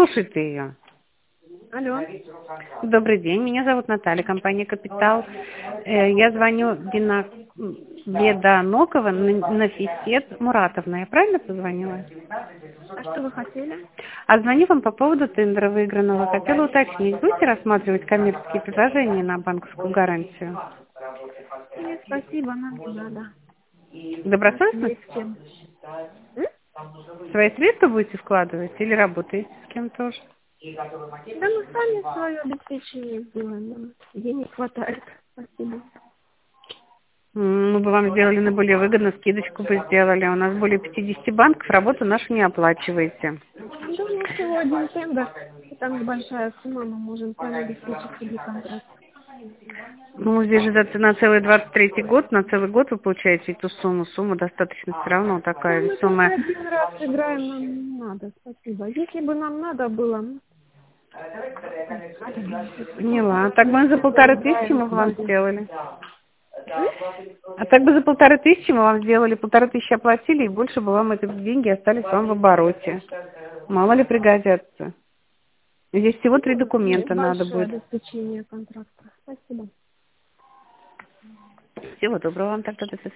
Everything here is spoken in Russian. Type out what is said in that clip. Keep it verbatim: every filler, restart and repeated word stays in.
слушай ты ее. Алло. Добрый день, меня зовут Наталья, компания «Капитал». Э, Я звоню Бина... Беданокова на Нафисет Муратовна. Я правильно позвонила? А что вы хотели? А звоню вам по поводу тендера выигранного. Хотела уточнить, будете рассматривать коммерческие предложения на банковскую гарантию? Нет, спасибо, нам не надо. У нас Добросовестно? есть чем. М? Свои средства будете вкладывать или работаете с кем-то уже? Да мы сами свое обеспечение сделаем. Нам денег хватает. Спасибо. М, Мы бы вам сделали на более выгодно, скидочку бы сделали. У нас более пятидесяти банков, работу нашу не оплачиваете. Да у нас всего один тендер. И там небольшая сумма, мы можем сами обеспечить себе контракт. Ну, здесь же за- на целый двадцать третий год, на целый год вы получаете эту сумму. Сумма достаточно все равно Да, такая мы только весомая. один раз играем, нам не надо. Спасибо. Если бы нам надо было, ну, Поняла. Так бы за полторы тысячи играем мы бы вам ради. сделали. М? А так бы за полторы тысячи мы вам сделали, полторы тысячи оплатили, и больше бы вам эти деньги остались вам в обороте. Мало ли пригодятся. Здесь всего три Ну, документа надо большое будет. обеспечение контракта. Спасибо. Всего доброго вам тогда. До свидания.